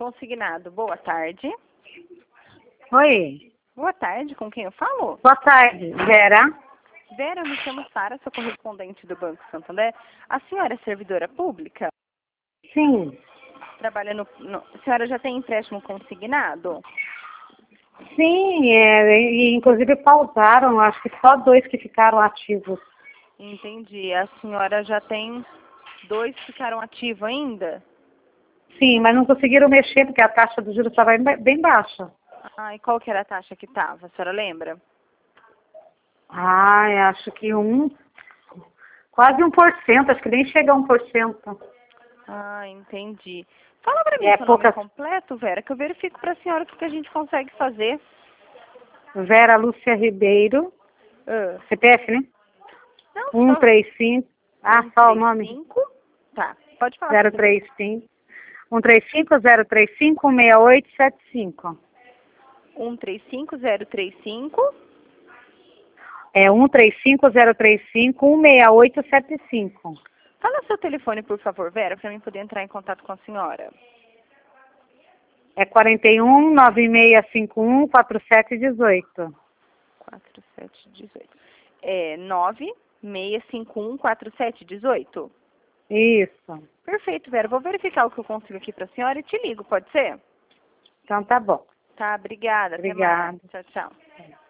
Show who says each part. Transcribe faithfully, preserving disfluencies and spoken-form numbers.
Speaker 1: Consignado, boa tarde.
Speaker 2: Oi.
Speaker 1: Boa tarde, com quem eu falo?
Speaker 2: Boa tarde, Vera.
Speaker 1: Vera, me chamo Sara, sou correspondente do Banco Santander. A senhora é servidora pública?
Speaker 2: Sim.
Speaker 1: Trabalha no, no... A senhora já tem empréstimo consignado?
Speaker 2: Sim, é, e inclusive pausaram, acho que só dois que ficaram ativos.
Speaker 1: Entendi. A senhora já tem dois que ficaram ativos ainda?
Speaker 2: Sim, mas não conseguiram mexer porque a taxa do juros estava bem baixa.
Speaker 1: Ah, e qual que era a taxa que estava? A senhora lembra?
Speaker 2: Ai, acho que um, quase um por cento, acho que nem chega a um por cento.
Speaker 1: Ah, entendi. Fala pra mim
Speaker 2: É
Speaker 1: seu
Speaker 2: pouca...
Speaker 1: nome completo, Vera, que eu verifico pra senhora o que, que a gente consegue fazer.
Speaker 2: Vera Lúcia Ribeiro,
Speaker 1: Ah.
Speaker 2: C P F, né?
Speaker 1: Não,
Speaker 2: um
Speaker 1: só
Speaker 2: três cinco, ah, só o nome?
Speaker 1: cinco. Tá, pode falar.
Speaker 2: zero três cinco, um três cinco, zero três cinco, um seis oito sete cinco.
Speaker 1: um três cinco zero três cinco.
Speaker 2: É um três cinco, zero três cinco, um seis oito sete cinco.
Speaker 1: Fala seu telefone, por favor, Vera, para mim poder entrar em contato com a senhora.
Speaker 2: É quarenta e um, nove seis cinco um, quatro sete um oito.
Speaker 1: quatro sete um oito. É nove seis cinco um, quatro sete um oito?
Speaker 2: Isso.
Speaker 1: Perfeito, Vera. Vou verificar o que eu consigo aqui para a senhora e te ligo, pode ser?
Speaker 2: Então tá bom.
Speaker 1: Tá, obrigada.
Speaker 2: Obrigada.
Speaker 1: Até mais. Tchau, tchau.